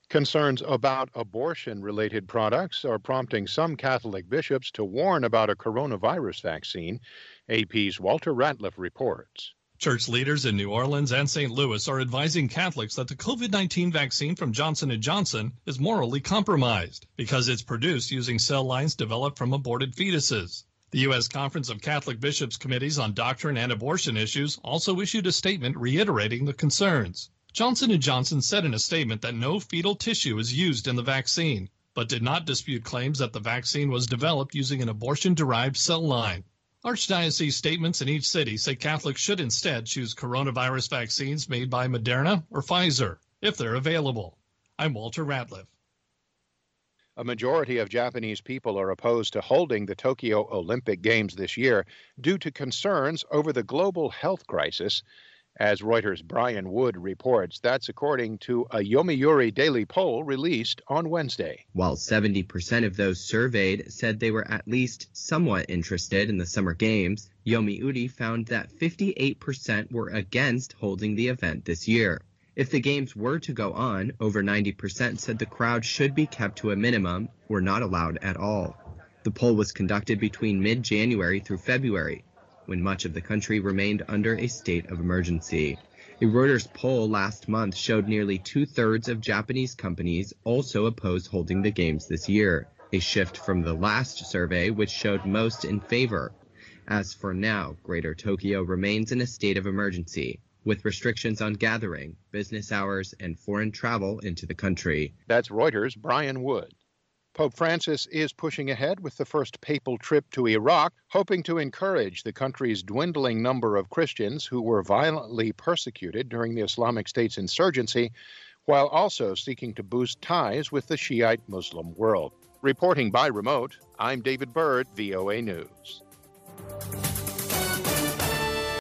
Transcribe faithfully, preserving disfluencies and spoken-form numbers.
Concerns about abortion-related products are prompting some Catholic bishops to warn about a coronavirus vaccine. A P's Walter Ratliff reports. Church leaders in New Orleans and Saint Louis are advising Catholics that the COVID nineteen vaccine from Johnson and Johnson is morally compromised because it's produced using cell lines developed from aborted fetuses. The U S Conference of Catholic Bishops' Committees on Doctrine and Abortion Issues also issued a statement reiterating the concerns. Johnson and Johnson said in a statement that no fetal tissue is used in the vaccine, but did not dispute claims that the vaccine was developed using an abortion-derived cell line. Archdiocese statements in each city say Catholics should instead choose coronavirus vaccines made by Moderna or Pfizer, if they're available. I'm Walter Ratliff. A majority of Japanese people are opposed to holding the Tokyo Olympic Games this year due to concerns over the global health crisis. As Reuters' Brian Wood reports, that's according to a Yomiuri Daily poll released on Wednesday. While seventy percent of those surveyed said they were at least somewhat interested in the Summer Games, Yomiuri found that fifty-eight percent were against holding the event this year. If the Games were to go on, over ninety percent said the crowd should be kept to a minimum or not allowed at all. The poll was conducted between mid-January through February, when much of the country remained under a state of emergency. A Reuters poll last month showed nearly two-thirds of Japanese companies also oppose holding the Games this year, a shift from the last survey, which showed most in favor. As for now, Greater Tokyo remains in a state of emergency, with restrictions on gathering, business hours, and foreign travel into the country. That's Reuters' Brian Wood. Pope Francis is pushing ahead with the first papal trip to Iraq, hoping to encourage the country's dwindling number of Christians who were violently persecuted during the Islamic State's insurgency, while also seeking to boost ties with the Shiite Muslim world. Reporting by remote, I'm David Bird, V O A News.